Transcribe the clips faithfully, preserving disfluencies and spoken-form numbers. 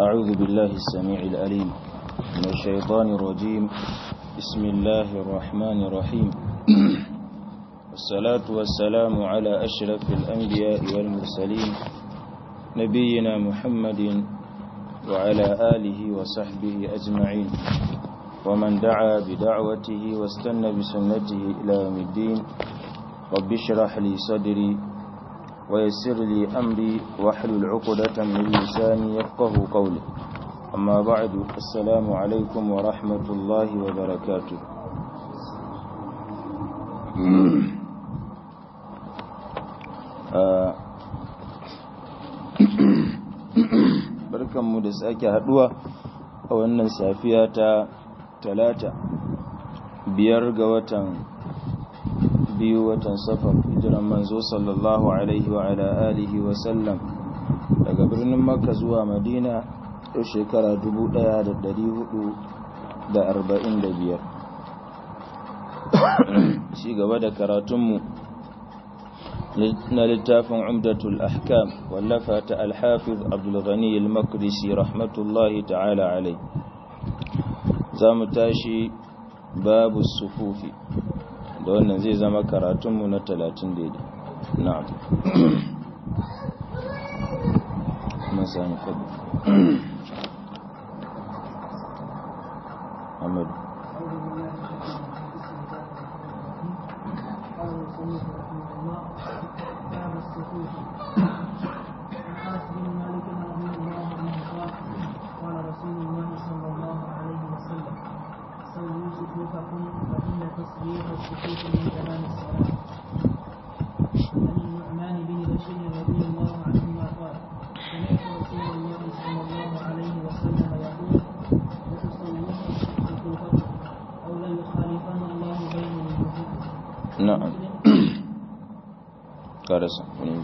أعوذ بالله السميع العليم من الشيطان الرجيم. بسم الله الرحمن الرحيم. والصلاة والسلام على أشرف الأنبياء والمرسلين نبينا محمد وعلى آله وصحبه أجمعين ومن دعا بدعوته واستنى بسنته إلى يوم الدين. رب اشرح لي صدري ويسر لي أمري واحلل عقدة من لساني يفقه قولي. أما بعد، السلام عليكم ورحمة الله وبركاته. barkanmu da sake haduwa a wannan safiya ta talata biyar ga watan biyu watan safar, hijiran manzo sallallahu alaihi wa ala alihi wa sallam daga birnin makka zuwa madina yau shekara dubu ɗaya da ɗari hudu da arba'in da biyar. Ci gaba da karatunmu na littafin umdatul ahkam wallafa ta alhafiz abdulghani al-maqdisi rahmatullahi ta'ala alai. za mu tashi babu sufufi da wannan zai zama karatunmu na talatin daidai. na'am masani fadi Ahmad نعم كارس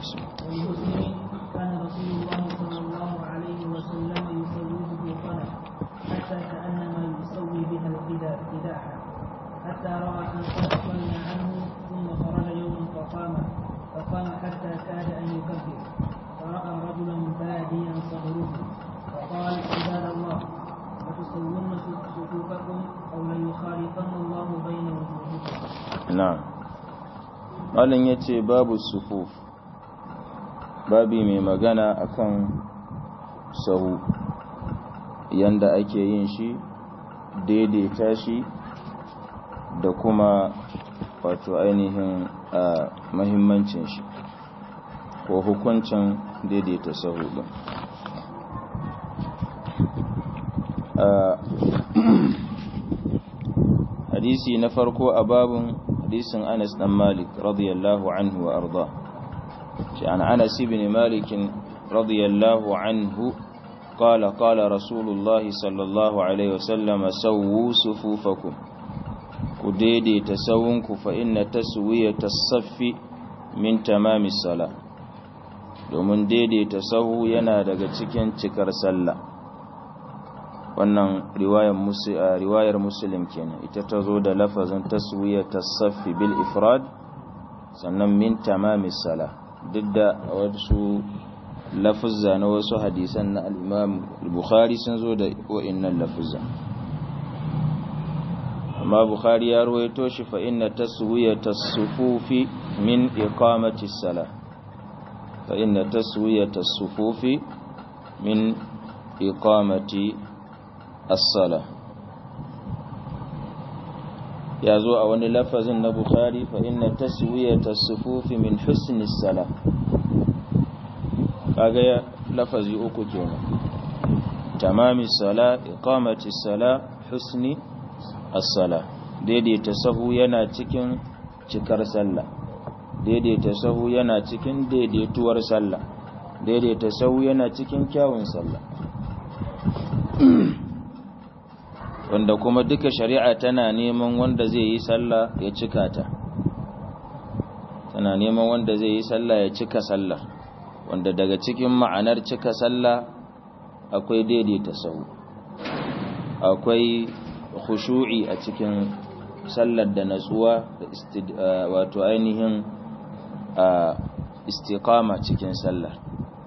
كان رسول الله صلى الله عليه وسلم يسويه بالقلم حتى كأنما يسوي بها القداح حتى رأى أن قد صلى عنه ثم خرج يوما فقام فقام حتى كاد أن يكبر فرأى رجلا باديا صدره فقال عباد الله لتسوون صفوفكم أو ليخالفن الله بين وجوهكم. نعم. Malin ya ce babu sufuf, babi mai magana akan sahu, yanda ake yin shi, daidaita shi da kuma wato ainihin a mahimmancin shi ko hukuncin daidaita sahu din. Hadisi na farko a babun hadisin Anas dan Malik radiyallahu anhu wa arda. Shi an Anas ibn Malik radiyallahu anhu qala qala Rasulullah sallallahu alaihi wasallam sawwu sufufakum, ku daidaita sawunku fa inna taswiyata as-saffi min tamamis salah, domin daidaita sahu yana daga cikin cikar sallah. Wannan riwayar riwayar Muslim kenan, ita ta zo da lafazin taswiyatas saffi bil ifrad, sannan min tamamis salah, duk da wasu lafuzza na wasu hadisan na al-Imam al-Bukhari sun zo da wa'annan lafuzza, amma Bukhari ya rawaito shi fa inna taswiyatas sufufi min iqamatis salah, fa inna taswiyatas sufufi min iqamati as-sala. ya zo a wani lafazin na Bukhari fa inna taswiyata as-sufufi min husni as-sala. kaga ya lafazi uku kenan, tamami as-sala, iqamati as-sala, husni as-sala. daidaita sahu yana cikin cikar sallah, daidaita sahu yana cikin daidaituwar sallah, daidaita sahu yana cikin kyawun sallah. wanda kuma duka shari'a tana neman wanda zai yi sallah ya cika ta, tana neman wanda zai yi sallah ya cika sallar, wanda daga cikin ma'anar cika sallah akwai daidaita sahu, akwai khushu'i a cikin sallar da natsuwa da wato ainihin istiqama cikin sallar.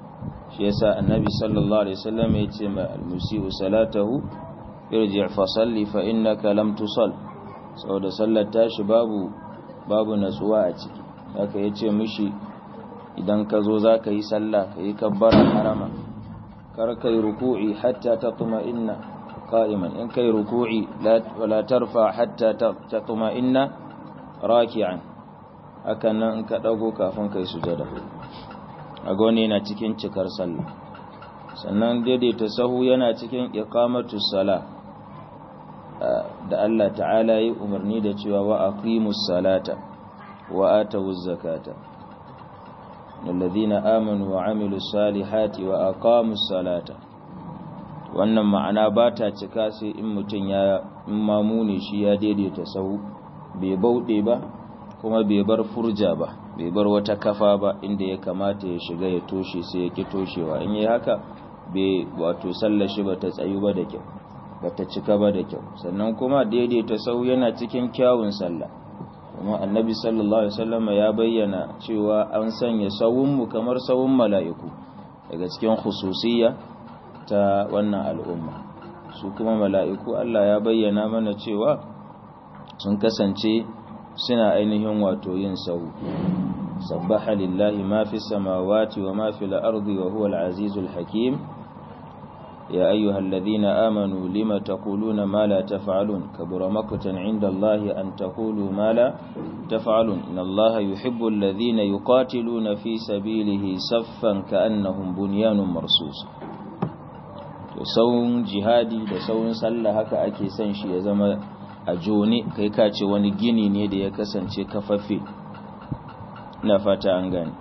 shi yasa annabi sallallahu alaihi wasallam ya ce ma al-musii'u salatahu irji' fa salli fa innaka lam tusall saboda sallar tashi babu babu natsuwa a ciki haka yace mishi idan ka zo zaka yi sallah kai kabbara harama kar kai ruku'i hatta tatma'inna qa'iman in kai ruku'i la wala tarfa hatta tatma'inna raki'an hakan nan in ka dago kafin kai sujada aga wani yana cikin cikar sallah sannan daidaita sahu yana cikin iqamatus sala da Allah ta'ala yi umarni da cewa wa aqimus salata wa atawuz zakata alladhina amanu wa amilus salihati wa aqamus salata wannan ma'ana ba ta cika sai in mutun ya in mamune shi ya daidaita sahu bai bauɗe ba kuma bai bar furja ba bai bar wata kafa ba inda ya kamata ya shiga ya toshe sai ya ki toshewa in yi haka bai wato sallashi ba ta tsayu ba da kyau ba ta cika ba da kyau sannan kuma daidaita sau yana cikin kyawun sallah kuma annabi sallallahu alaihi wasallam ya bayyana cewa an sanya sawunmu kamar sawun mala'iku daga cikin khususiyya ta wannan al'umma su kuma mala'iku Allah ya bayyana mana cewa sun kasance suna ainihin wato yin sahu sabbaha lillahi ma fi samawati wa ma fi al-ardi wa huwa al-azizul hakim ya ayyuhalladhina amanu lima taquluna ma la taf'alun kabura maqtan 'inda Allahi an taqulu ma la taf'alun innallaha yuhibbul ladhina yuqatiluna fi sabilihi saffan ka'annahum bunyanun marsus to sawun jihadi da sawun sallah haka ake son shi ya zama a jone kai ka ce wani gini ne da ya kasance kafaffe na fata an gane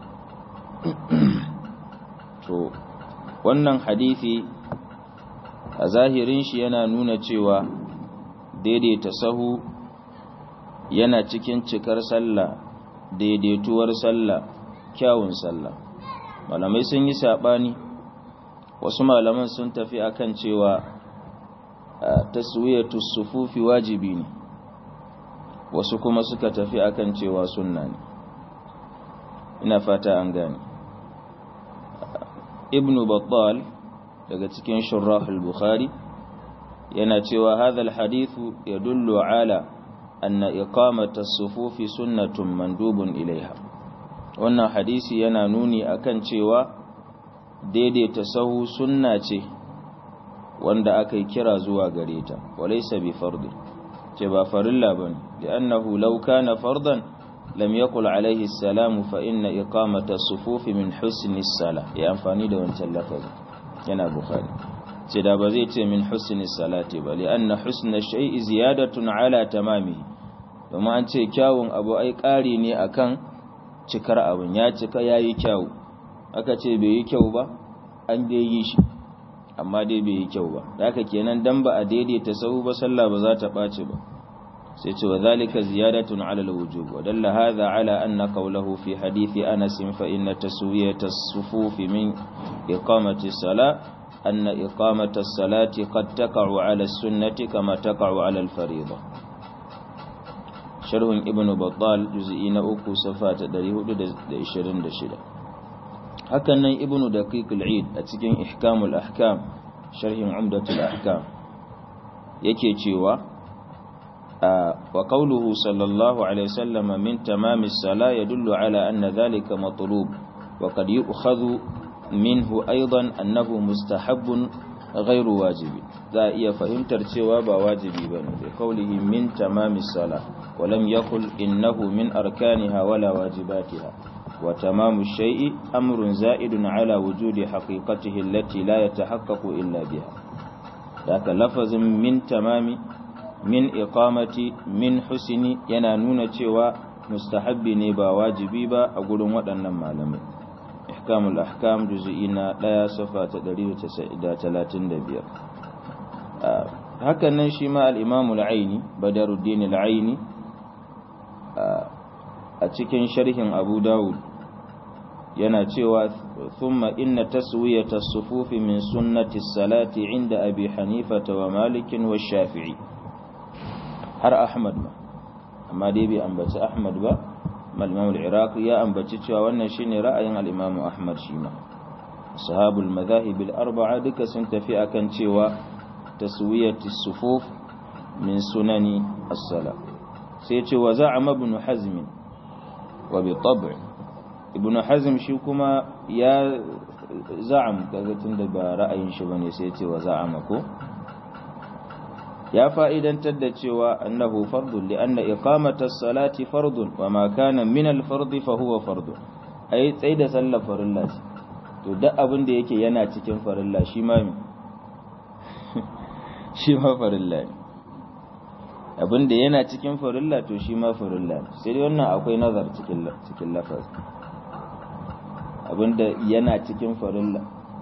to wannan hadisi a zahirin shi yana nuna cewa daidaita sahu yana cikin cikar sallah daidaituwar sallah kyawun sallah malamai sun yi sabani wasu malaman sun tafi akan cewa taswiyatu sufufi wajibi ne wasu kuma suka tafi akan cewa sunna ne ina fata an gane ibnu battal daga cikin shurrah al-bukhari yana cewa hadha al-hadithu yadullu ala anna iqamata as-sufufi sunnatun mandubun ilaiha wannan hadisi yana nuni akan cewa daidaita sahu sunna ce wanda aka yi kira zuwa gare ta walaysa bi fardi ce ba farilla bane li'annahu law kana fardan lam yaqul alayhi assalamu fa inna iqamata as-sufufi min husni as-salah ya amfani da wancan lafazi yana bukhari ce da ba zai ce min husni as-salati ba li'anna husna shay'i ziyadatun ala tamamihi kuma an ce kyawun abu ai ƙari ne akan cikar abun ya cika yayi kyau aka ce bai yi kyau ba an dai yi shi amma dai bai yi kyau ba haka kenan dan ba a daidaita sahu ba sallah ba za ta ɓaci ba sai ce wa zalika ziyadatun ala alwujub wa dalla hadha ala anna qawluhu fi hadithi Anas fa inna taswiyata as-sufuf min iqamati as-salah anna iqamata as-salati qad taqa'u ala as-sunnati kama taqa'u ala al-fariḍah sharh ibn battal juz'i na uku safa ta ɗari hudu da ishirin da shida hakan nan ibnu daqiq al-eid a cikin ihkamul ahkam sharhin umdatul ahkam yake cewa wa qawluhu sallallahu alaihi wasallam min tamam as-salah yadullu ala anna dhalika matlub wa qad yu'khadhu minhu aidan annahu mustahabbun ghayru wajibi za iya fahimtar cewa ba wajibi bane da qawlihi min tamam as-salah wa lam yaqul innahu min arkaniha wala wajibatiha وتمام الشيء أمر زائد على وجود حقيقته التي لا يتحقق إلا بها ذاك لفظ من تمام من إقامة من حسن ينانون تشوى مستحب نبا واجبي با أقول ودنا معلم إحكام الأحكام جزئنا لا يصفى تدريب تسعيدا ثلاثين دبير آه. هكذا نشمع الإمام العيني بدر الدين العيني آه. أتكن شرح أبو داود yana cewa thumma inna taswiyata as-sufufi min sunnati as-salati 'inda abi hanifa wa malik wa shafi'i har ahmad ba amma dai bai ambaci ahmad ba al-imam al-iraqi ya ambaci cewa wannan shine ra'ayin al-imam ahmad shi ma sahabul madhahib al-arba'a duka sun tafi akan cewa taswiyati sufuf min sunani as-salah sai ce wa za'ama ibn hazm wa bi tab' ibn hazm shi kuma ya za'am kaga tunda ba ra'ayin shi bane sai ce wa za'ama ko ya fa'idantar da cewa annahu fardun li anna iqamata as-salati fardun wa ma kana min al-fardi fa huwa fardun ai tsai da sallar farilla ce to duk abin da yake yana cikin farilla shi ma shi ma farilla ne abin da yana cikin farilla to shi ma farilla ne sai dai wannan akwai nazar cikin cikin lafazi abin da yana cikin farilla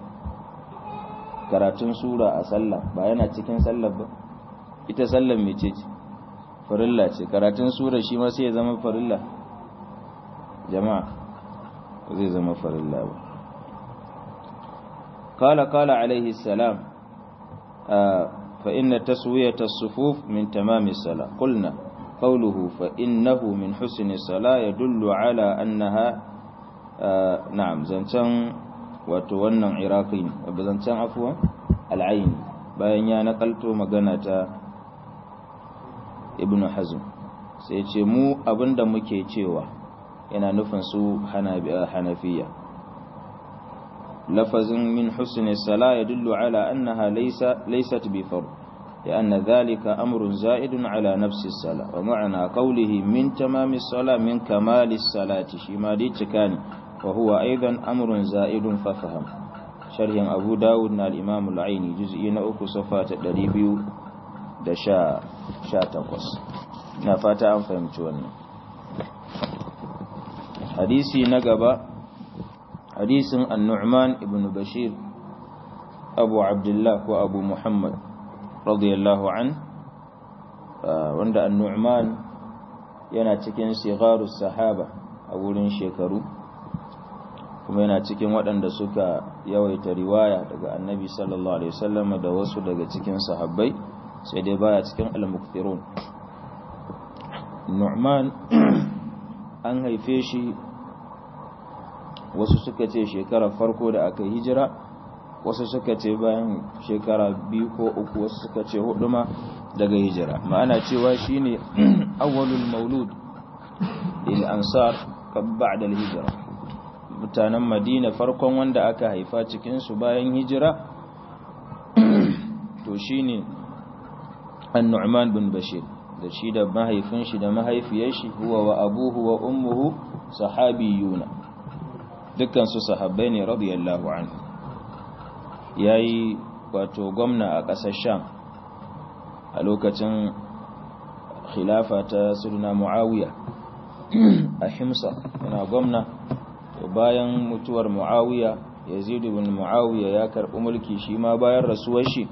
karatun sura a sallah ba yana cikin sallar ba ita sallar mece ce farilla ce karatun sura shi ma sai ya zama farilla jama'a zai zama farilla ba qala qala alaihi salam fa inna taswiyata as-sufuf min tamami as-salah qulna qawluhu fa innahu min husni as-salah yadullu ala annaha na'am zancan wato wannan iraqi ne zancan afwan al-aini bayan ya nakalto magana ta ibn hazm sai ce mu abinda muke cewa yana nufin su hanafiya lafazin min husni salah yadullu ala annaha laysa laysat bi fard لأن ذلك أمر زائد على نفس الصلاة ومعنى قوله من تمام الصلاة من كمال الصلاة شما دي تكاني وهو أيضا أمر زائد ففهم شرح أبو داود الإمام العيني جزئين أكو صفات الدريبيو da sha sha takwas na fata an fahimci wannan hadisi na gaba hadisin an-nu'man ibn bashir abu abdullah ko abu muhammad radiyallahu an wanda an-nu'man yana cikin sigarus sahaba a wurin shekaru kuma yana cikin waɗanda suka yawaita riwaya daga annabi sallallahu alaihi wasallam da wasu daga cikin sahabbai sai dai baya cikin al-mukthirun Nu'man an haife shi wasu suka ce shekara farko da aka hijira wasu suka ce bayan shekara biyu ko uku wasu suka ce hudu ma daga hijira ma'ana cewa shine awwalul maulud lil ansar ba'da al-hijra mutanen Madina farkon wanda aka haifa cikin su bayan hijira to shine النعمان بن بشير da shi da mahaifin shi da mahaifiyar shi huwa wa abuhu wa ummuhu sahabiyuna dukkan su sahabbai ne radiyallahu anhu yayi wato gwamna a ƙasar Sham a lokacin khilafa ta Sayyidina Muawiya a Himsa yana gwamna to bayan mutuwar Muawiya Yazid ibn Muawiya ya karɓi mulki shi ma bayan rasuwar shi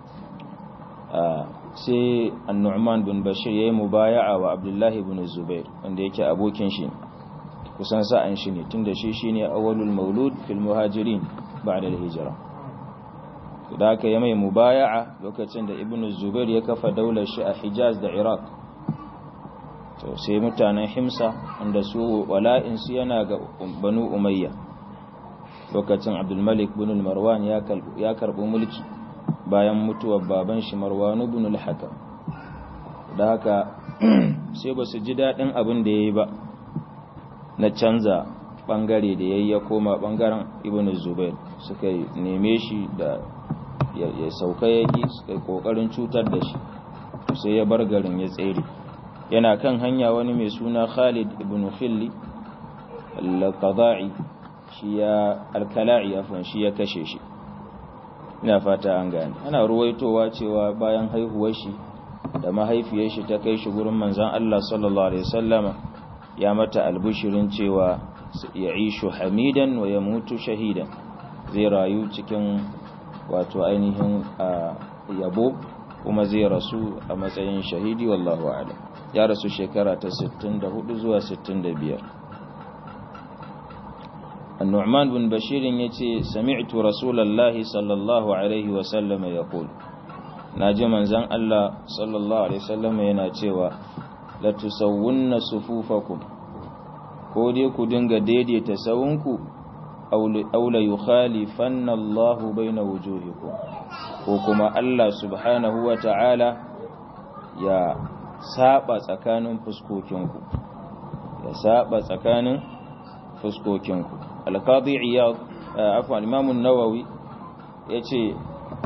sai an-Nu'man bin Bashir yayi mubaya'a wa Abdullah ibn Zubair wanda yake abokin shi kusan sa'an shi ne tunda shi shine awwalul maulud fil muhajirin ba'da al-hijra da aka yi mai mubaya'a lokacin da Ibn Zubair ya kafa daular shi a Hijaz da Iraq to sai mutanen Himsa wanda su wala'in su yana ga Banu Umayya lokacin Abdul Malik ibn Marwan ya ya karbi mulki bayan mutuwar baban shi Marwan ibn al-Hakam da haka sai ba su ji dadin abin da yayi ba na canza bangare da yayi ya koma bangaren Ibn Zubair suka neme shi da ya sauka yaki suka kokarin cutar da shi sai ya bar garin ya tsere yana kan hanya wani mai suna Khalid ibn Khilli al-Qada'i shi ya al-Kala'i afwan shi ya kashe shi ina fata an gane ana ruwaitowa cewa bayan haihuwar shi da mahaifiyar shi ta kai shi gurin manzon Allah sallallahu alaihi wasallama ya mata albushirin cewa ya ishu hamidan wa yamutu shahidan zai rayu cikin wato ainihin yabo kuma zai rasu a matsayin shahidi wallahu a'lam ya rasu shekara ta sittin da hudu zuwa sittin da biyar النعمان بن بشير يتي سمعت رسول الله صلى الله عليه وسلم يقول ناجي منزان الله صلى الله عليه وسلم yana cewa la tusawwunna sufufakum ko dai ku dinga daidaita sawunku aw la yukhalifanna Allahu baina wujuhikum ko kuma Allah subhanahu wa ta'ala ya saba tsakanin fuskokinku ya saba tsakanin fuskokinku al-qadi iyad afwan imam an-nawawi yace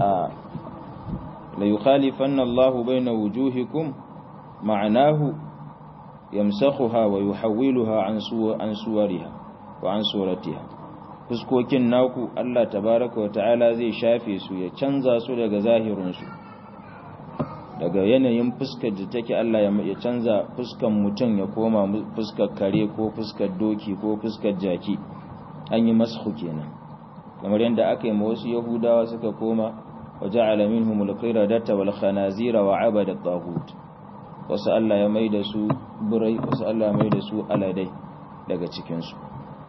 la yukhalifanna Allahu baina wujuhikum ma'anahu yamsakhuha wa yuhawwiluha an suwa an suwariha wa an suratiha fuskokin naku Allah tabaaraka wa ta'ala zai shafe su ya canza su daga zahirin su daga yanayin fuskar da take Allah ya canza fuskan mutum ya koma fuskar kare ko fuskar doki ko fuskar jaki an yi mashu kenan kamar yadda aka yi ma wasu yahudawa suka koma waja'ala minhumul qiradata wal khanazira wa 'abada at-taghut wasu Allah ya maida su burai wasu Allah ya maida su aladai daga cikin su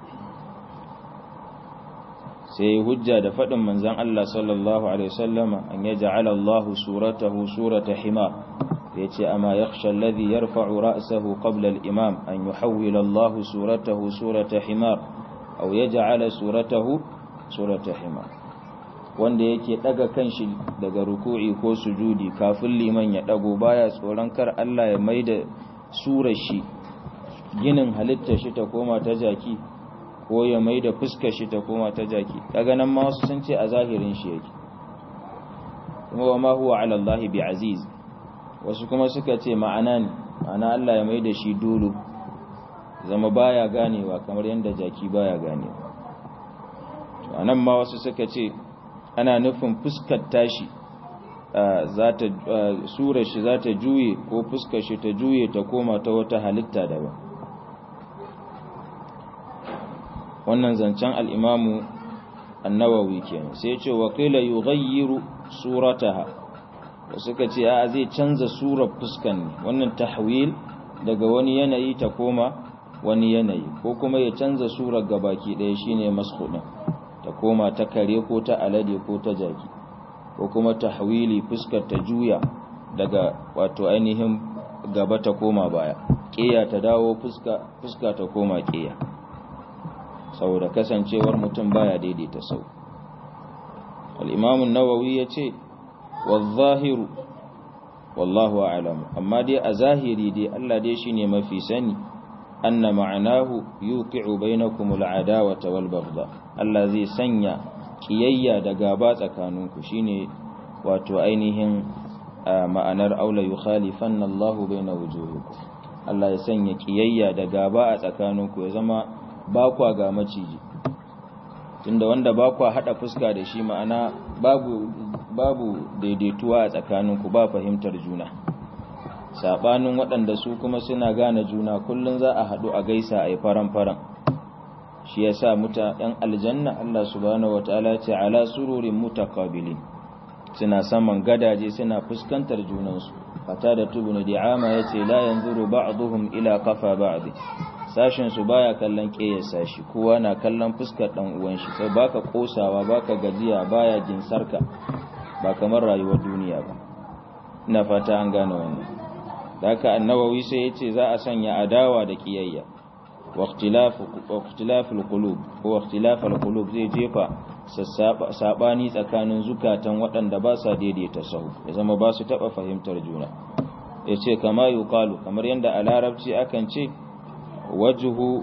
sai hujja da fadin manzon Allah sallallahu alaihi wasallama an yaj'ala Allahu suratahu surata himar yace ama yakhsha alladhi yarfa'u ra'sahu qabla al-imam an yuhawwila Allahu suratahu surata himar aw yaj'ala suratahu surata himar wanda yake daga kanshi daga ruku'i ko sujudi kafin liman ya dago baya tsoron kar Allah ya maida surar shi ginin halittar shi ta koma ta jaki ko ya maida fuskar shi ta koma ta jaki daga nan ma wasu sun ce a zahirin shi yake kuma wa ma huwa ala Allah bi aziz wasu kuma suka ce ma'ana ne ma'ana Allah ya maida shi dolo zama baya ganewa kamar yanda jaki baya ganewa to anan ma wasu suka ce ana nufin fuskar tashi zata surar shi zata juye ko fuskar shi ta juye ta koma ta wata halitta daban wannan zancen al-Imam an-Nawawi kenan sai ya ce wa qila yughayyiru surataha suka ce a zai canza surar fuskan ne wannan tahwil daga wani yanayi ta koma wani yanayi ko kuma ya canza surar gabaki daya shine maskhudin ta koma ta kare ko ta alade ko ta jaki ko kuma tahwili fuskar ta juya daga wato ainihin gaba ta koma baya kiya ta dawo fuska fuska ta koma kiya saboda kasancewar mutum baya daidaita sau al-Imam an-Nawawi yace wadh-zahiru wallahu a'lam amma dai a zahiri dai Allah dai shine mafi sani anna ma'anahu yuqi'u bainakum al-adawata wal-baghdha Allah zai sanya kiyayya da gaba tsakaninku shine wato ainihin ma'anar aula yukhalifanna Allahu baina wujuhikum Allah ya sanya kiyayya da gaba a tsakaninku ya zama ba kwa ga maciji tunda wanda ba kwa hada fuska da shi ma'ana babu babu daidaituwa a tsakaninku ba fahimtar juna sabanin waɗanda su kuma suna gane juna kullun za a hadu a gaisa a yi faran-faran shi yasa muta ɗan aljanna Allah subhanahu wataala ya ce ala sururin mutaqabilin suna saman gadaje suna fuskantar junansu fata da tubunu di'ama yace la yanzuru ba'dhum ila qafa ba'd sashin su baya kallon kiyar sashi kowa na kallon fuskar dan uwan shi sai baka kosawa baka gajiya baya jinsarka ba kamar rayuwar duniya ba ina fata an gane wannan haka annawawi sai yace za a sanya adawa da kiyayya wa ikhtilafu wa ikhtilaful qulub ko ikhtilaful qulub zai jefa sabani tsakanin zukatan waɗanda ba sa daidaita sahu ya zama ba su taba fahimtar juna yace kama yuqalu kamar yanda a larabci akan ce wajhu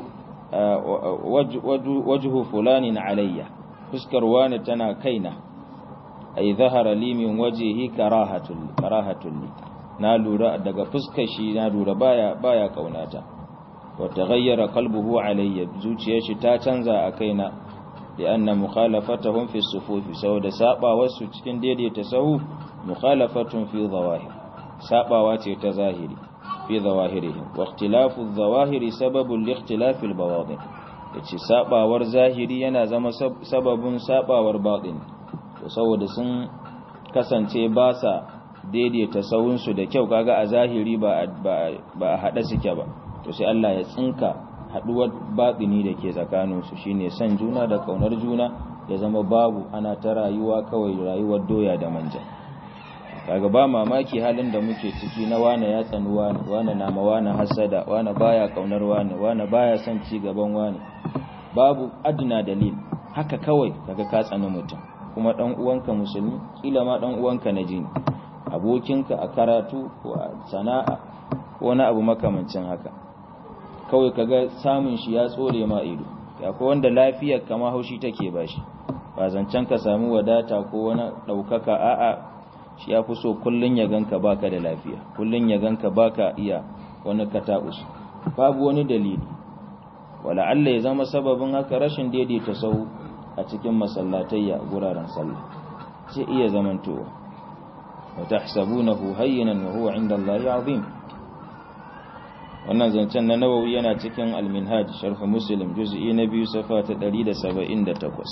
wajhu fulanin alayya fuskar wani tana kaina ay zahara li min wajhihi karahatul karahatul na lura daga fuskar shi na lura baya baya kaunata wa taghayyara qalbuhu alayya zuciyar shi ta canza a kaina lianna mukhalafatahum fi sufufi saboda sabawa su cikin daidaita sahu mukhalafatun fi zawahir sabawa ce ta zahiri fi zawahirihim wa ikhtilafu adh-dhawahiri sababun li ikhtilafi al-bawatin yace sabawar zahiri yana zama sababun sabawar batin to saboda sun kasance ba sa daidaita sahun su da kyau kaga a zahiri ba ba a hada suke ba to sai Allah ya tsinka haduwar batini da ke tsakanin su shine san juna da kaunar juna ya zama babu ana ta rayuwa kawai rayuwar doya da manja kaga ba mamaki halin da muke ciki na wane ya tsani wane wane na ma wane hasada wane baya kaunar wane wane baya son ci gaban wane babu adna dalil haka kawai kaga ka tsani mutum kuma dan uwanka musulmi kila ma dan uwanka na jini abokinka a karatu ko a sana'a ko wani abu makamancin haka kawai kaga samun shi ya tsore ma ido akwai wanda lafiyar kama haushi take bashi ba zancen ka samu wadata ko wani daukaka a'a shi ya fi so kullun ya ganka baka da lafiya kullun ya ganka baka iya wani kata'us babu wani dalili wala Allah ya zama sababin haka rashin daidaita sau a cikin masallatayya guraren sallah sai iya zamantowa wa tahsabunahu hayyinan wa huwa 'inda Allahi 'azim wannan zancen na Nawawi yana cikin al-Minhaj sharh Muslim juz'i na biyu safa ta ɗari da saba'in da takwas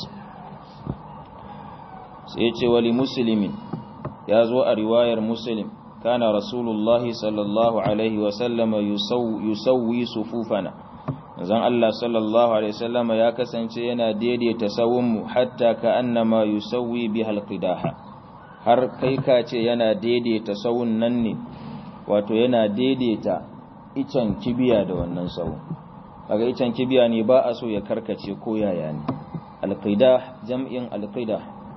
sai ce wali muslimin ya zo a riwayar Muslim kana rasulullahi sallallahu alaihi wa sallama yusawwi sufufana zan Allah sallallahu alaihi wasallam ya kasance yana daidaita sawunmu hatta ka annama yusawwi bihal qidaha har kai ka ce yana daidaita sawun nan ne wato yana daidaita icen kibiya da wannan sawun kaga icen kibiya ne ba a so ya karkace ko yaya ne alqidah jam'in alqidah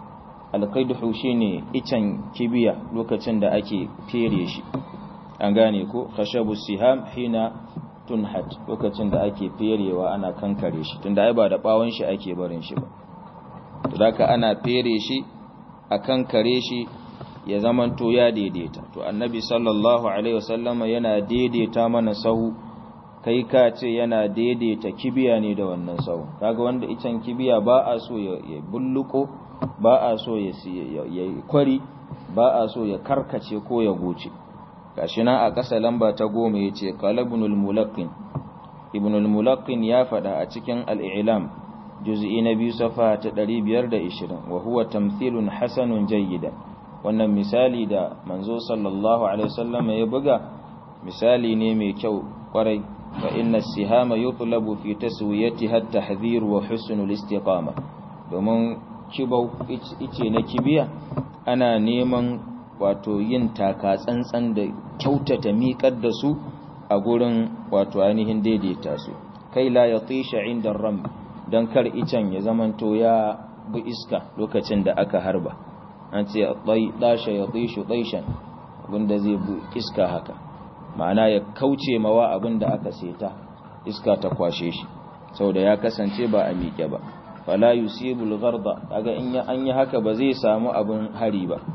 alqidahu shine icen kibiya lokacin da ake fere shi an gane ko khashabu siham hina tunhat lokacin da ake ferewa ana kankare shi tunda ai ba da bawon shi ake barin shi ba to haka ana fere shi a kankare shi ya zamanto ya daidaita to annabi sallallahu alaihi wasallama yana daidaita mana sahu kai ka ce yana daidaita kibiya ne da wannan sahu kaga wanda icen kibiya ba a so ya bulluko ba a so ya kwari ba a so ya karkace ko ya goce gashi nan a ƙasa lamba ta goma ya ce qalibnul mulaqqin ibnul mulaqqin ya faɗa a cikin al-i'lam juz'i na biyu safa ta ɗari biyar da ishirin wa huwa tamthilun hasanun jayyidan wannan misali da manzo sallallahu alaihi wasallam ya buga misali ne mai kyau kwarai fa inna as-sihama yutlabu fi taswiyatiha at-tahdhir wa husnul istiqama domin kibau ice na kibiya ana neman wato yin taka tsantsan da kyautata miƙar da su a gurin wato ainihin daidaita su kai la ya tisha inda ram don kar icen ya zamanto ya bi iska lokacin da aka harba an ce ɗasha ya tishu ɗaishan abinda zai bi iska haka ma'ana ya kauce mawa abinda aka seta iska ta kwashe shi saboda ya kasance ba a miƙe ba fala yusibul gharda kaga in an yi haka ba zai samu abin hari ba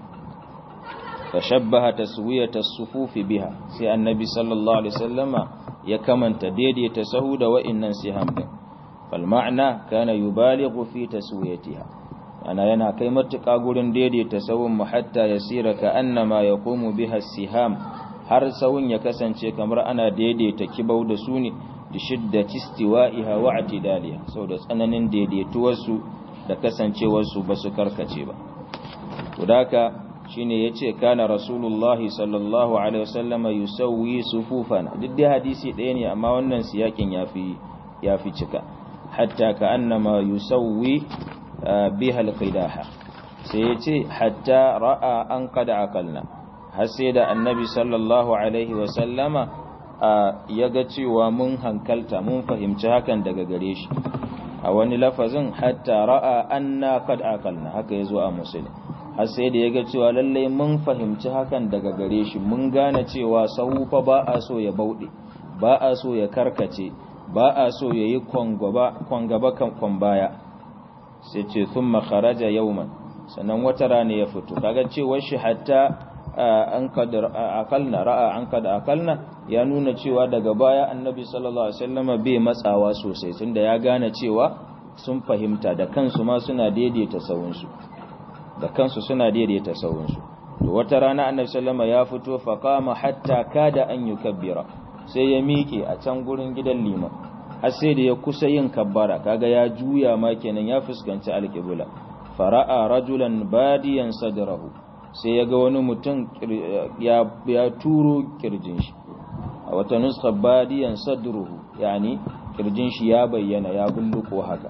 fashabbaha taswiyata as-sufuf biha sai annabi sallallahu alaihi wasallama ya kamanta daidaita sahu da wa'annan siham din fal ma'na kana yubalighu fi taswiyatiha ana yana kai matuƙa gurin daidaita sahun mu hatta yasira ka annama yaqumu biha as-siham har sahun ya kasance kamar ana daidaita kibau da su ne da shiddati istiwa'iha wa i'tidaliha saboda tsananin daidaituwar su da kasancewar su basu karkace ba to daka shine yace kana rasulullahi sallallahu alaihi wasallama yusawwi sufufana duk da hadisi ɗaya ne amma wannan siyakin yafi yafi cika hatta ka annama yusawwi biha alqidaha sai yace hatta ra'a an qad aqalna har sai da annabi sallallahu alaihi wasallama yaga cewa mun hankalta mun fahimci hakan daga gare shi a wani lafazin hatta ra'a anna qad aqalna haka yazo a muslim har sai da ya ga cewa lallai mun fahimci hakan daga gare shi mun gane cewa sahu fa ba a so ya bauɗe ba a so ya karkace ba a so ya yi kwangaba kan baya sai ce sun makaraja yauman sannan wata rana ya fito kaga cewar shi hatta an kada akalna ra'a an kada akalna ya nuna cewa daga baya annabi sallallahu alaihi wasallam bai matsawa sosai tunda ya gane cewa sun fahimta da kansu ma suna daidaita sawunsu da kansu suna daidaita sawunsu to wata rana annabi sallama ya fito fa qama hatta kada an yukabbira sai ya miƙe a can gurin gidan liman har sai da ya kusa yin kabbara kaga ya juya ma kenan ya fuskanci alqibla fara'a rajulan badiyan sadrahu sai ya ga wani mutum ya ya turo kirjin shi a wata nuskha badiyan sadruhu yani kirjin shi ya bayyana ya bulluko haka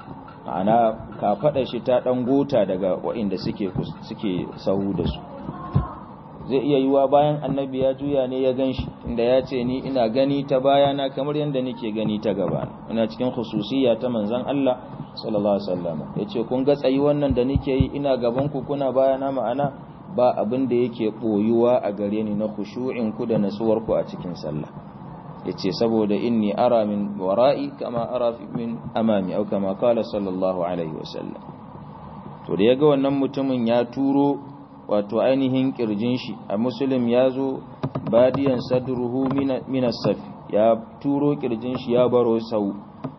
ana ka fada shi ta dan gota daga waɗanda suke suke sahu da su zai iya yiwa bayan annabi ya juya ne ya ganshi inda ya ce ni ina gani ta bayana kamar yanda nake gani ta gaba ina cikin khususiyya ta manzon Allah sallallahu alaihi wasallam yace kun ga tsayi wannan da nake yi ina gaban ku kuna bayana ma'ana ba abin da yake boyuwa a gare ni na khushu'in ku da nasuwar ku a cikin sallah yace saboda inni ara min wara'i kama ara min amami au kama qala sallallahu alaihi wasallam to da yaga wannan mutumin ya turo wato ainihin kirjin shi a muslim yazo badiyan sadruhu min as-saf ya turo kirjin shi ya baro sau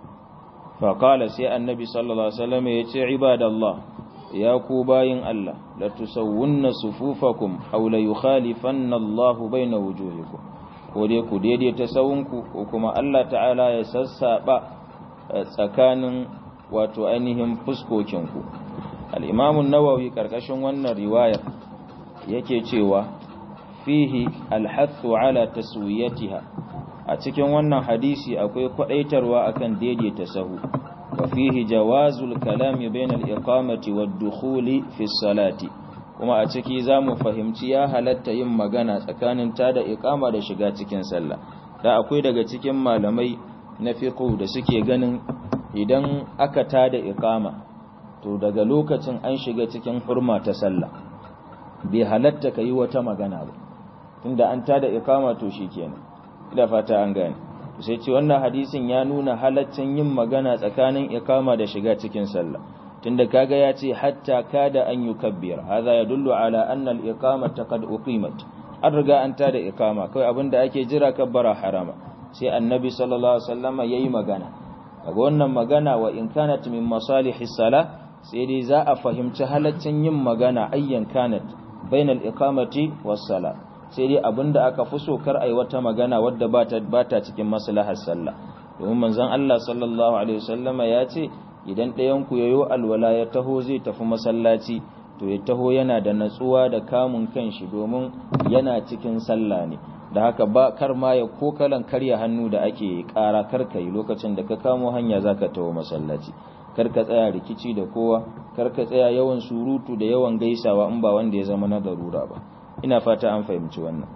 fa qala sai annabi sallallahu alaihi wasallam yace ibadallah ya ku bayin Allah la tusawwunna sufufakum aw la yukhalifanna Allah baina wujuhikum ko dai ku daidaita sawunku ko kuma Allah ta'ala ya sassaba tsakanin wato ainihin fuskokinku al-Imam an-Nawawi karkashin wannan riwayar yake cewa fihi al-hathu ala taswiyatiha a cikin wannan hadisi akwai kwadaitarwa akan daidaita sahu wa fihi jawazul kalami bainal iqamati wad dukhuli fi salati kuma a ciki zamu fahimci ya halatta yin magana tsakanin tada iqama da shiga cikin sallah da akwai daga cikin malamai na fiqh da suke ganin idan aka tada iqama to daga lokacin an shiga cikin hurma ta sallah bai halatta kai wata magana ba tunda an tada iqama to shikenan ina fata an gane sai ce wannan hadisin ya nuna halaccin yin magana tsakanin iqama da shiga cikin sallah tunda kaga ya ce hatta kada an yukabbir hadha yadullu ala anna al-iqamata qad uqimat an riga an tada iqama kai abinda ake jira kabbara harama sai annabi sallallahu alaihi wasallam yayi magana kaga wannan magana wa in kanat min masalihis salah sai dai za a fahimci halaccin yin magana ayyan kanat bainal iqamati was salah sai dai abinda aka fi so kar ai wata magana wadda bata bata cikin maslahar sallah domin manzon Allah sallallahu alaihi wasallama ya ce idan ɗayan ku yayo alwala ya taho zai tafi masallaci to ya taho yana da natsuwa da kamun kanshi domin yana cikin sallah ne da haka ba kar ma ya kokalan karya hannu da ake ƙara karkai lokacin da ka kamo hanya zaka taho masallaci kar ka tsaya rikici da kowa kar ka tsaya yawan surutu da yawan gaisawa in ba wanda ya zama na darura ba ina fata an fahimci wannan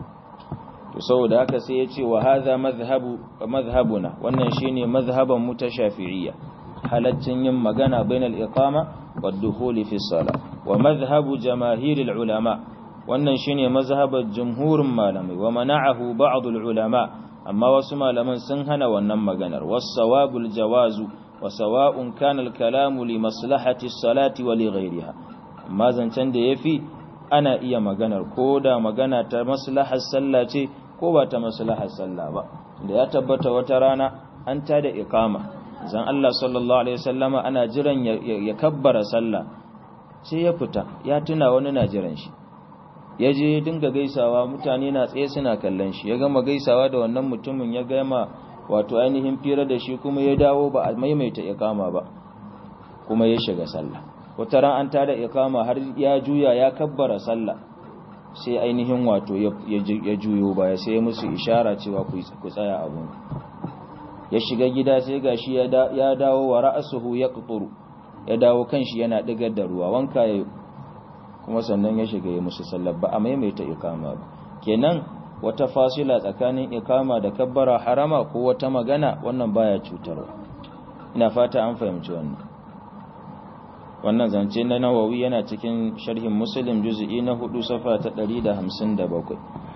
to saboda haka sai ya ce wa hadha madhhabu madhhabuna wannan shine madhhaban mu ta shafi'iyya halaccin yin magana bainal iqama wad dukhul fi salah wa madhhabu jamaahiril ulama wannan shine mazhabar jumhurin malamai wa mana'ahu ba'd al ulama amma wasu malaman sun hana wannan maganar was sawabul jawazu wa sawa'un kana al kalamu li maslahati as salati wa li ghayriha amma zancen da yafi ana iya maganar ko da magana ta maslahar sallah ce ko ba ta maslahar sallah ba da ya tabbata wata rana an tada iqama zan Allah sallallahu alaihi wasallama ana jiran ya kabbara sallah sai ya fita ya tuna wani na jiran shi ya je dinga gaisawa mutane na tsaye suna kallon shi ya gama gaisawa da wannan mutumin ya gama wato ainihin fira da shi kuma ya dawo ba a maimaita iqama ba kuma ya shiga sallah wata ran an tada iqama har ya juya ya kabbara sallah sai ainihin wato ya juyo baya sai ya musu ishara cewa ku tsaya abun ya shiga gida sai gashi ya dawo wa ra'suhu yaqturu ya dawo kanshi yana digar da ruwa wanka yayi kuma sannan ya shiga ya musu sallah ba a maimaita iqama ba kenan wata fasila tsakanin iqama da kabbara harama ko wata magana wannan baya cutarwa ina fata an fahimci wannan wannan zance na Nawawi yana cikin sharhin Muslim juz'i na hudu safa ta ɗari da hamsin da bakwai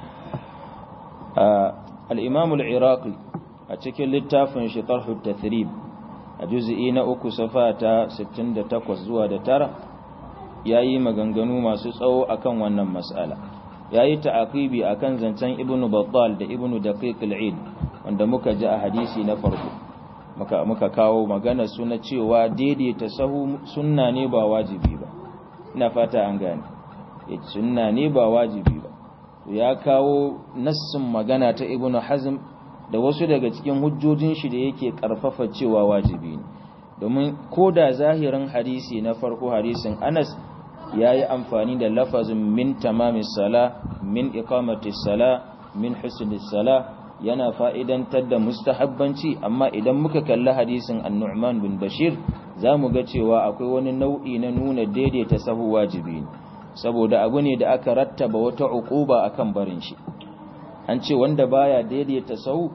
al-Imam al-Iraqi a cikin littafin shi Tarh at-Tathrib a juz'i na uku safa ta sittin da takwas zuwa da tara yayi maganganu masu tsawo akan wannan mas'ala yayi ta'aqibi akan zancen Ibn Battal da Ibn Daqiq al-Eid wanda muka ji a hadisi na farko muka muka kawo magana suna cewa daidaita sahu sunna ne ba wajibi ba ina fata an gane sunna ne ba wajibi ba ya kawo nassin magana ta Ibn Hazm da wasu daga cikin hujjojin shi da yake karfafa cewa wajibi ne domin koda zahirin hadisi na farko hadisin Anas yayi amfani da lafazin min tamamis sala min iqamatis sala min husnis sala yana fa'idantar da mustahabbanci amma idan muka kalli hadisin An-Nu'man bin Bashir zamu ga cewa akwai wani nau'i na nuna daidaita sahu wajibi ne saboda abu ne da aka rattaba wata uquba akan barin shi an ce wanda baya daidaita sahu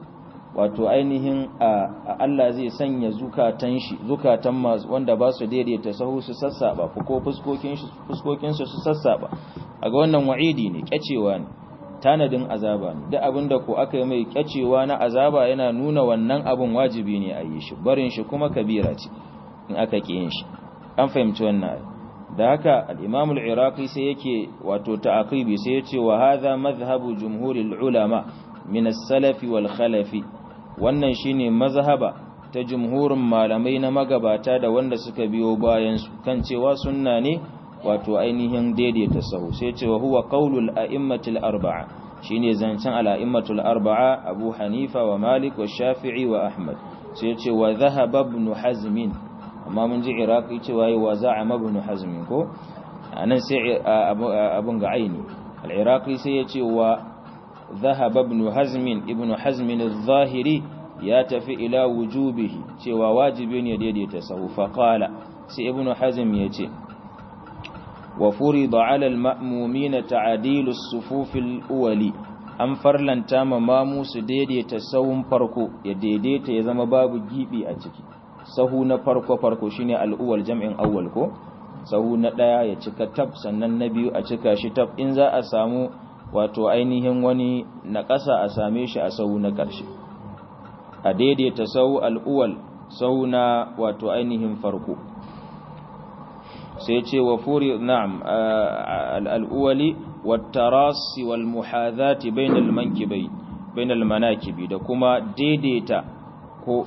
wato ainihin Allah zai sanya zukatan shi zukatan masu wanda ba su daidaita sahu su sassaba ko fuskokin shi fuskokin su su sassaba aga wannan wa'idi ne kyacewa ne tanadin azaba ne duk abinda ko aka yi mai kyacewa na azaba yana nuna wannan abun wajibi ne a yi shi barin shi kuma kabira ce in aka ki yin shi an fahimci wannan da haka al-Imam al-Iraqi sai yake wato ta'aqibi sai yace wa hadha madhhabu jumhuril ulama min as-salafi wal khalafi wannan shine mazhaba ta jumhurin malamai na magabata da wanda suka biyo bayan su kan cewa sunna ne wato ainihin daidaita sahu sai cewa huwa qaulul a'immatil arba'a shine zancen al-a'immatul arba'a Abu Hanifa wa Malik wa Shafi'i wa Ahmad sai ce wa dhahaba ibn Hazm amma mun ji Iraqi cewa yi wa za'ama ibn Hazm ko anan sai abun ga aini al-Iraqi sai ya ce wa ذهب ابن حزم ابن حزم الظاهري ya tafi ila wujubihi cewa wajibi ne daidaita sahu faqala sai ibn hazm yace wa furida ala alma'mumina ta'dilu as-sufuf al-awwali an farlanta ma mamu su daidaita sahun farko ya daidaita ya zama babu gibi a ciki sahu na farko farko shine al-awwal jam'in awwal ko sahu na daya ya cika tab sannan na biyu a cika shi tab in za a samu wato ainihin wani na ƙasa a same shi a sahu na ƙarshe a daidaita sahu al'uwal sahu na wato ainihin farko sai ce wa furi na'am al'uwali wattarasi wal muhadhati bainal mankibai bainal manakibi da kuma daidaita ko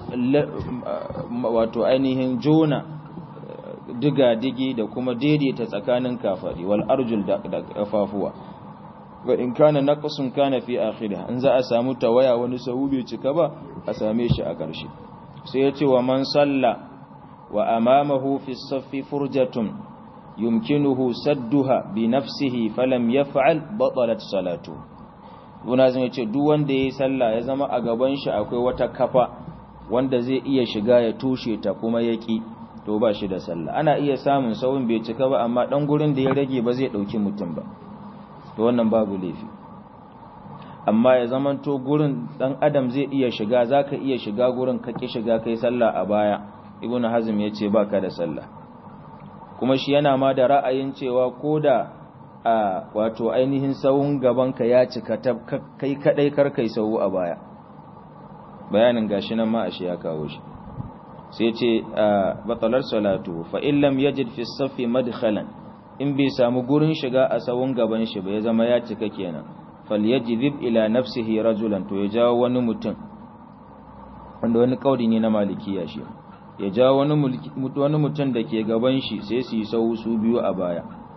wato ainihin jona diga digi da kuma daidaita tsakanin kafadi wal arjul da kafafuwa wa in kana naqsun kana fi akhirih in za a samu tawaya wani sahu bai cika ba a same shi a ƙarshe sai ya ce wa man salla wa amamahu fi saffi furjatun yumkinuhu sadduha bi nafsihi falam yaf'al batalat salatu Ibn Hazm ya ce duk wanda yayi sallah ya zama a gaban shi akwai wata kafa wanda zai iya shiga ya tushe ta kuma yaki to ba shi da sallah ana iya samun sahun bai cika ba amma dan gurin da ya rage ba zai dauki mutum ba to wannan babu laifi amma ya zamanto gurin dan adam zai iya shiga zaka iya shiga gurin kake shiga kai sallah a baya ibnu hazm yace baka da sallah kuma shi yana ma da ra'ayin cewa koda a wato ainihin sahun gaban ka ya cika kai kadai kar kai sahu a baya bayanin gashi nan ma ashe ya kawo shi sai yace batalar salatu fa illam yajid fi as-saffi madkhalan in bai samu gurin shiga a sawun gaban shi ba ya zama ya cika kenan falyajidib ila nafsihi rajulan to ya jawo wani mutum wanda wani kaudi ne na malikiya shi ya jawo wani wani mutum da ke gaban shi sai su yi sawu su biyu a baya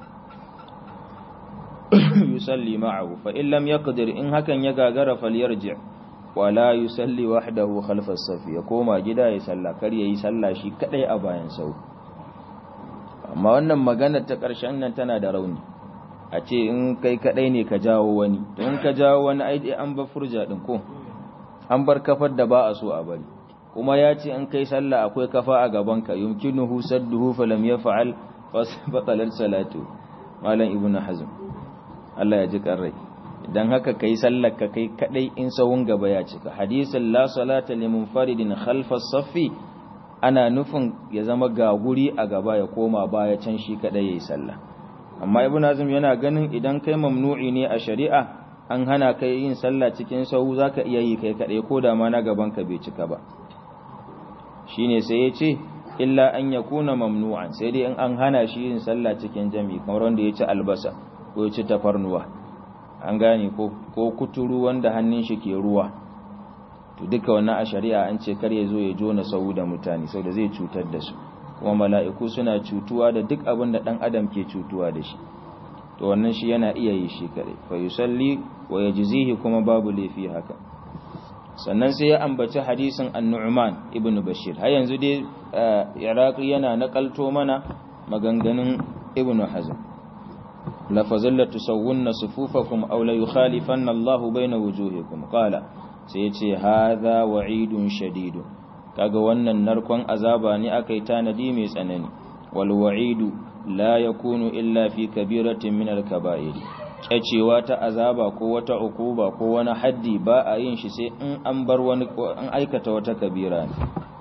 yusalli ma'ahu fa in lam yaqdir in hakan ya gagara falyarji wala yusalli wahdahu khalfa as-saf ya koma gida ya salla kar yayi salla shi kadai a bayan sawu amma wannan magana ta ƙarshen nan tana da rauni a ce in kai kadai ne ka jawo wani to in ka jawo wani ai an bar furja din ko an bar kafar da ba a so a bari kuma ya ce in kai sallah akwai kafa a gaban ka yumkinuhu sadduhu falam yaf'al fasbatalat salatu malam ibnu hazm Allah ya ji karrai dan haka kai sallar ka kai kadai in sawun gaba ya cika hadisin la salata limunfaridin khalfa as-saffi ana nufin ya zama ga guri a gaba ya koma baya can shi kadai yayi sallah amma ibn azim yana ganin idan kai mamnu'i ne a shari'a an hana kai yin sallah cikin sahu zaka iya yi kai kadai koda ma na gaban ka bai cika ba shine sai yace illa an yakuna mamnu'an sai dai in an hana shi yin sallah cikin jami'i kamar wanda ya ci albasa ko ya ci tafarnuwa an gane ko ko kuturu wanda hannun shi ke ruwa to duka wannan a shari'a an ce kar ya zo ya jona sahu da mutane saboda zai cutar da su kuma mala'iku suna cutuwa da duk abin da dan adam ke cutuwa da shi to wannan shi yana iya yi shi kare fa yusalli wa yajzihi kuma babu laifi haka sannan sai ya ambaci hadisin an-Nu'man ibn Bashir har yanzu dai Iraqi yana nakalto mana maganganun Ibn Hazm la fazalla tusawwunna sufufakum aw la yukhalifanna Allahu bayna wujuhikum qala sai yace hadha wa'idun shadidun kaga wannan narkon azaba ne akai tanadi mai tsanani wal wa'idu la yakunu illa fi kabiratin min al kaba'ir kyacewa ta azaba ko wata ukuba ko wani haddi ba a yin shi sai in an bar wani an aikata wata kabira ne.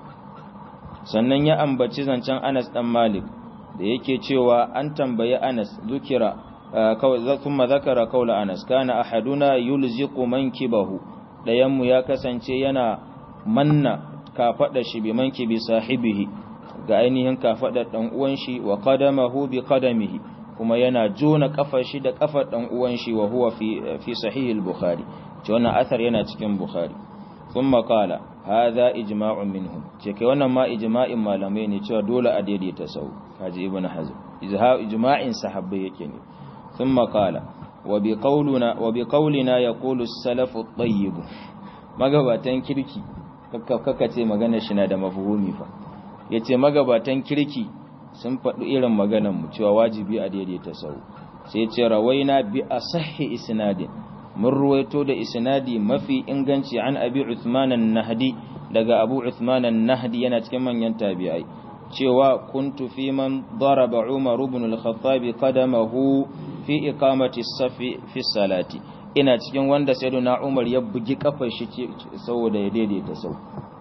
Sannan ya ambaci zancen Anas dan Malik da yake cewa an tambayi Anas zukira kawai thumma zakara qawla Anas kana ahaduna yulziqu mankibahu dayan mu ya kasance yana manna kafada shi bi mankibi sahibihi ga ainihin kafadar dan uwan shi wa qadamahu bi qadamihi kuma yana jona kafar shi da kafar dan uwan shi wa huwa fi fi sahih al-bukhari ce wannan athar yana cikin bukhari. Thumma qala hadha ijma'un minhum ce kai wannan ma ijma'in malamai ne cewa dole a daidaita sau kaji ibn hazm ijma'in sahabbai yake ne. Thumma qala wa bi qawlina wa bi qawlina yaqulu as-salafu at-tayyib magabatan kirki kaka ce magana shi na da mafhumi fa yace magabatan kirki sun faɗi irin maganar mu cewa wajibi a daidaita sau sai ya ce rawaina bi asahhi isnadin mun ruwaito da isnadi mafi inganci an abi Uthman an-Nahdi daga Abu Uthman an-Nahdi yana cikin manyan tabi'ai cewa kuntu fi man daraba Umar ibn al-Khattab qadamahu fi iqamati as-safi fi salati ina cikin wanda sayyiduna Umar ya bugi kafar shi saboda ya daidaita sau.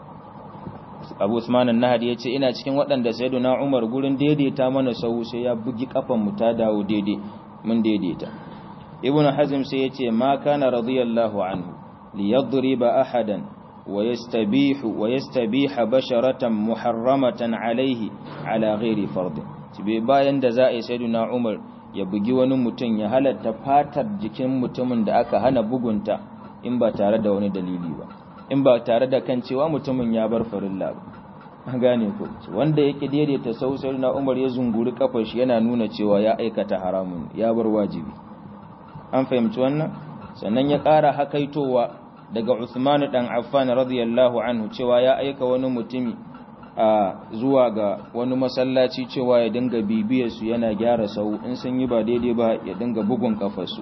Abu Usman an-Nahdi yace ina cikin waɗanda sayyiduna Umar gurin daidaita mana sau sai ya bugi kafan mu ta dawo daidai mun daidaita. Ibn Hazm sai yace ma kana radiyallahu anhu li yadriba ahadan wa yastabihu wa yastabiha basharatan muharramatan alayhi ala ghairi fard. Tibe bayan da za a yi sayyiduna Umar ya bugi wani mutum ya halatta fatar jikin mutumin da aka hana bugunta in ba tare da wani dalili ba, in ba tare da kan cewa mutumin ya bar farilla ba. Gane ko wanda yake daidaita sausar na Umar ya zunguri kafar shi yana nuna cewa ya aikata haramun ya bar wajibi. An fahimci wannan. Sannan ya ƙara hakaitowa daga Uthman dan Affan radiyallahu anhu cewa ya aika wani mutumi a zuwa ga wani masallaci cewa ya dinga bibiyar su yana gyara sau in sun yi ba daidai ba ya dinga bugun kafar su.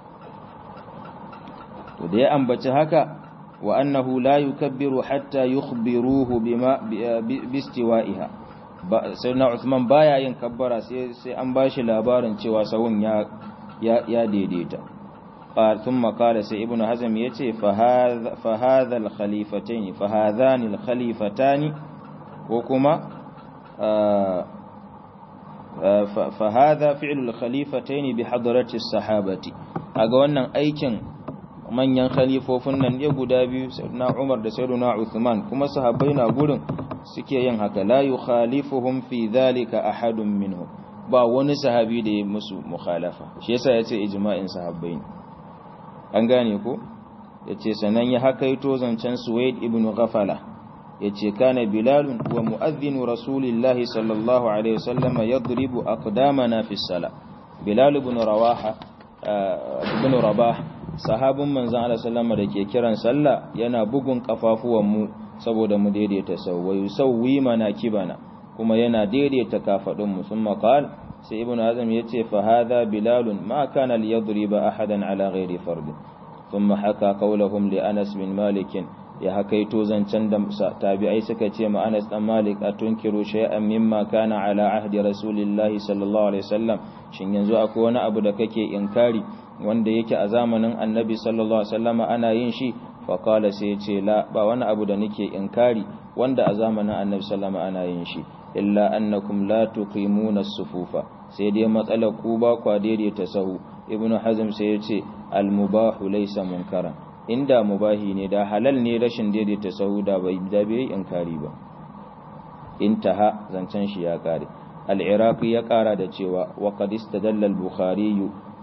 To da ya ambaci haka wa annahu la yukabbiru hatta yukhbiruhu bima bistiwa'iha sayyidina Uthman baya yin kabbara sai sai an bashi labarin cewa sawun ya ya daidaita. qala thumma qala sai ibnu hazm yace fa hadha fa hadha al khalifatayn fa hadhani al khalifatani ko kuma fa hadha fi'l al khalifatayn bi hadrati as sahabati aga wannan aikin manyan khalifofin nan ne guda biyu sayyidina Umar da sayyidina Uthman kuma sahabbai na gurin suke yin haka la yukhalifuhum fi dhalika ahadun minhum ba wani sahabi da ya musu mukhalafa shi yasa yace ijma'in sahabbai ne. An gane ko yace sanan ya hakaito zancen Suwaid ibn Ghafala yace kana Bilal wa muadhdhin Rasulillah sallallahu alaihi wasallam yadribu aqdamana fi as-salah. Bilal ibn Rawaha ibn Rabah sahabin manzon Allah sallama da ke kiran sallah yana bugun kafafuwan mu saboda mu daidaita sauwayu sauwi mana kibana kuma yana daidaita kafadun mu sun maqal sai ibnu azam yace fa hadha bilalun ma kana liyadriba ahadan ala ghairi fard thumma haka qawluhum li Anas bin Malik ya hakaito zancen da tabi'ai suka ce ma Anas dan Malik atunkiru shay'an mimma kana ala ahdi rasulillahi sallallahu alaihi wasallam shin yanzu akwai wani abu da kake inkari wanda yake a zamanin annabi sallallahu alaihi wasallam ana yin shi fa qala sai yace la ba wani abu da nake inkari wanda a zamanin annabi sallallahu alaihi wasallam ana yin shi illa annakum la tuqimuna as-sufufa sai dai matsalar ku ba kwa daidaita sahu. Ibnu Hazm sai yace al-mubahu laysa munkaran inda mubahi ne da halal ne rashin daidaita sahu da bai da bai inkari ba. Intaha zancen shi ya kare. Al-Iraqi ya kara da cewa wa qad istadalla al-Bukhari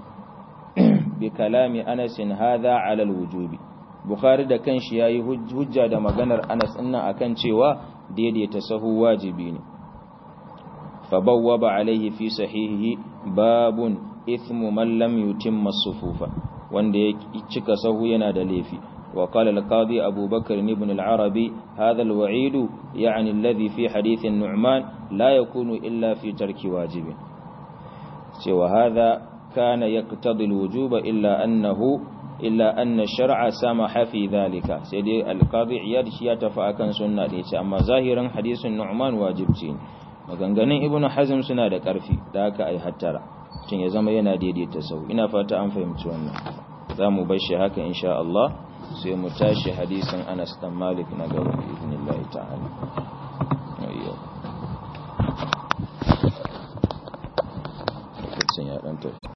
bi kalami Anas hadha ala al-wujubi. Bukhari da kanshi yayi hujja da maganar Anas dinnan akan cewa daidaita sahu wajibi ne. Fabawwaba alayhi fi sahihi babun ithmu man lam yutimma as-sufufa wanda ya cika sahu yana da laifi. Wa qala al-qadi Abu Bakr ibn al-Arabi hadha al-wa'id yani alladhi fi hadith an-Nu'man la yakunu illa fi tarki wajibin. Cewa hadha kana yaqtadi al-wujuba illa annahu illa anna ash-shar'a samaha fi dhalika. Sai dai al-qadi Iyad shi ya tafi akan sunna da yace amma zahirin hadisin Nu'man wajibci ne. Maganganun Ibn Hazm suna da ƙarfi da haka ai hattara tun ya zama yana daidaita sau. Ina fata an fahimci wannan. Za mu bar shi haka insha Allah sai mu tashi hadisin Anas dan Malik na gaba bi idnillahi ta'ala.